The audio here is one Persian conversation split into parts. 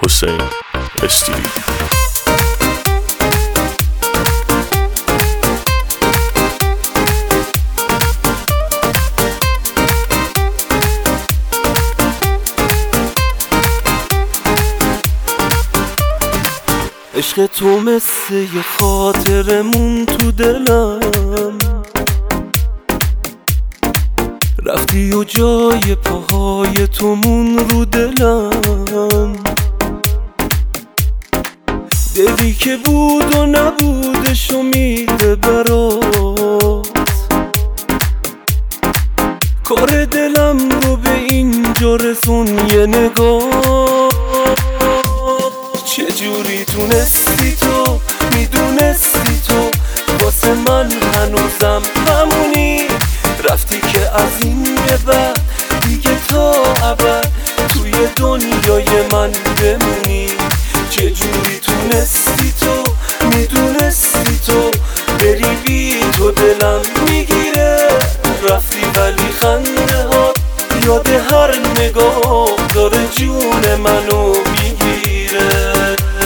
حسین استیلی. عشق تو مثل یه خاطرمون تو دلم، رفتی و جای پاهای تو مون رو دلم. دلی که بود و نبودش امیده برات، کار دلم رو به اینجا رسون یه نگاه. چجوری تونستی تو، میدونستی تو واسه من هنوزم همونی، رفتی که از این به بعد دیگه تا ابد توی دنیای من بمونی. چجوری تونستی تو، میدونستی تو بری بی تو دلم میگیره، رفتی ولی خنده ها یاد هر نگاه داره جون منو میگیره.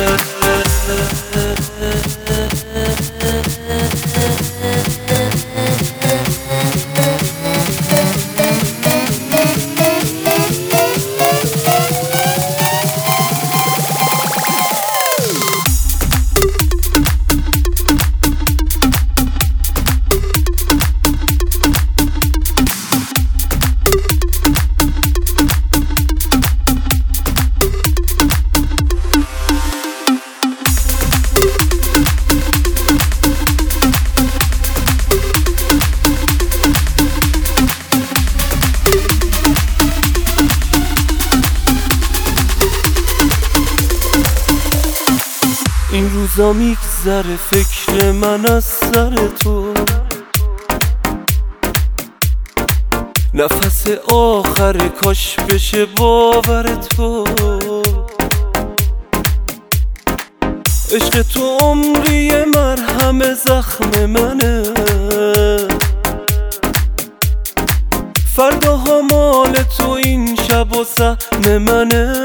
این روزا میگذره فکر من از سر تو، نفس آخر کاش بشه باور تو. عشق تو عمری مرهم زخم منه، فرداها مال تو این شب و سهم منه.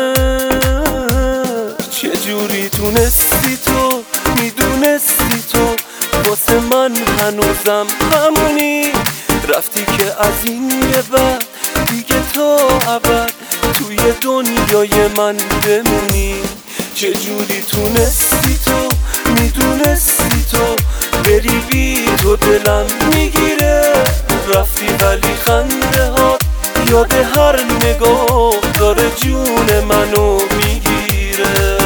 چجوری تونستی تو، میدونستی تو واسه من هنوزم همونی، رفتی که از این به بعد دیگه تا ابد توی دنیای من بمونی. چجوری تونستی تو، میدونستی تو بری بی تو دلم میگیره، رفتی ولی خنده ها یاد هر نگاه داره جون منو میگیره.